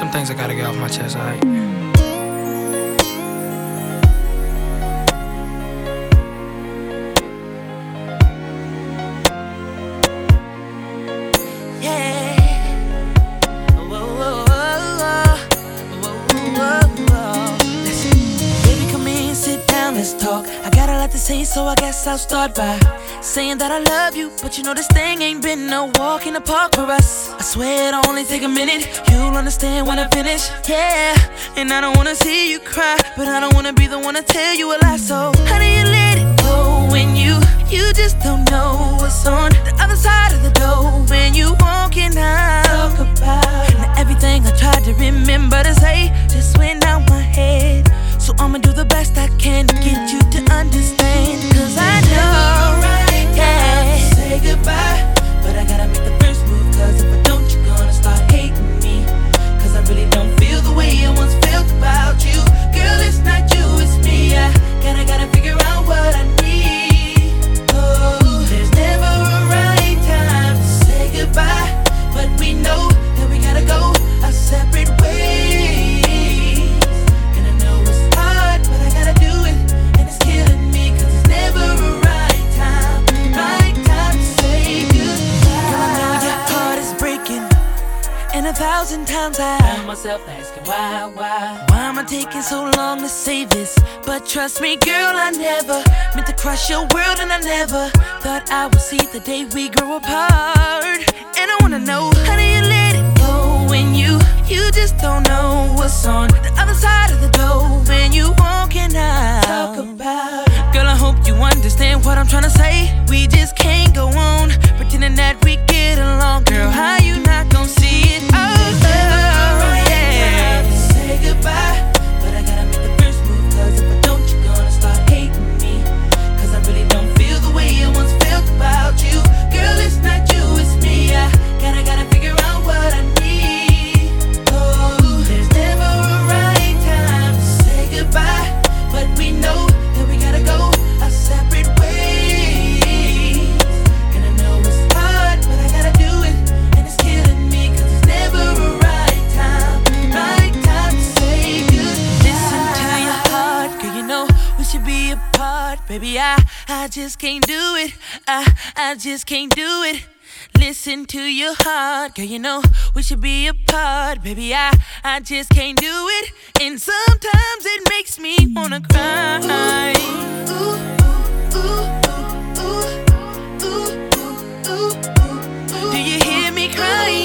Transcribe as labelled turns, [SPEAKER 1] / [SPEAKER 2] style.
[SPEAKER 1] some things I gotta get off my chest, alright?
[SPEAKER 2] Talk. I got a lot to say, so I guess I'll start by saying that I love you, but you know this thing ain't been no walk in the park for us. I swear it'll only take a minute, you'll understand when I finish. Yeah, and I don't wanna see you cry, but I don't wanna be the one to tell you a lie. So how do you let it go when you just don't know what's on the other side of the door when you walking out? Talk about now everything I tried to remember to say just went out my head. So I'ma do the best I can to get you to understand. Cause I know, yeah, say goodbye, but I gotta make the first move. Cause if I don't, you're gonna start hating me. Cause I really don't feel the way I once felt about you. Girl, it's not you, it's me. I gotta figure out what I need. Oh, there's never a right time to say goodbye, but we know that we gotta go our separate ways. And 1,000 times I found myself asking why am I taking so long to say this? But trust me, girl, I never meant to crush your world, and I never thought I would see the day we grow apart. And I wanna know, how do you let it go when you just don't know what's on the other side of the door when you walking out? Talk about it. Girl, I hope you understand what I'm trying to say. We just can't go on pretending that we get along. Girl, how you not gonna see it? Goodbye, but I gotta make the first move. Cause if I don't, you're gonna start hating me. Cause I really don't feel the way I once felt about you. Girl, it's not you, it's me. I gotta figure out what I need. Oh, there's never a right time to say goodbye, but we know that we gotta go our separate ways. And I know it's hard, but I gotta do it, and it's killing me. Cause it's never a right time to say goodbye. Listen to your heart, girl, you know we should be apart. Baby, I just can't do it. I just can't do it. Listen to your heart, girl, you know we should be apart. Baby, I just can't do it. And sometimes it makes me wanna cry. Ooh, ooh, ooh, ooh, ooh, ooh, ooh, ooh. Do you hear me crying?